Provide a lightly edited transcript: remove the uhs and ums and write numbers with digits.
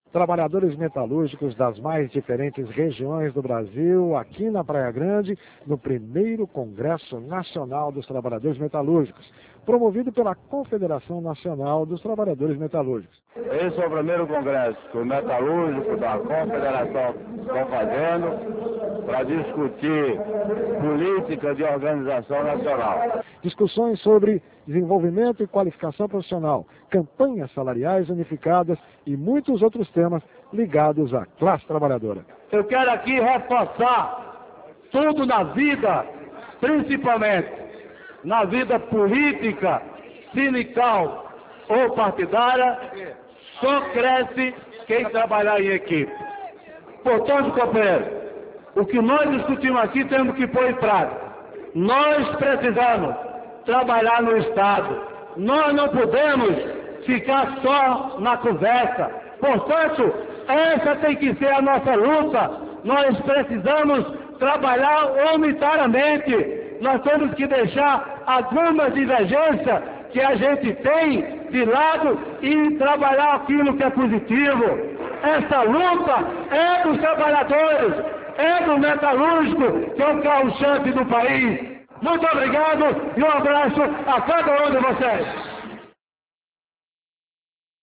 Trabalhadores metalúrgicos das mais diferentes regiões do Brasil, aqui na Praia Grande, no primeiro Congresso Nacional dos Trabalhadores Metalúrgicos, promovido pela Confederação Nacional dos Trabalhadores Metalúrgicos. Esse é o primeiro congresso que o metalúrgico da Confederação está fazendo para discutir política de organização nacional. Discussões sobre desenvolvimento e qualificação profissional, campanhas salariais unificadas e muitos outros temas ligados à classe trabalhadora. Eu quero aqui reforçar tudo na vida, principalmente na vida política, sindical ou partidária, só cresce quem trabalhar em equipe. Portanto, companheiro, o que nós discutimos aqui temos que pôr em prática. Nós precisamos trabalhar no Estado. Nós não podemos ficar só na conversa. Portanto, essa tem que ser a nossa luta. Nós precisamos trabalhar unitariamente. Nós temos que deixar algumas divergências que a gente tem de lado e trabalhar aquilo que é positivo. Essa luta é dos trabalhadores, é do metalúrgico, que é o carro-chefe do país. Muito obrigado e um abraço a cada um de vocês.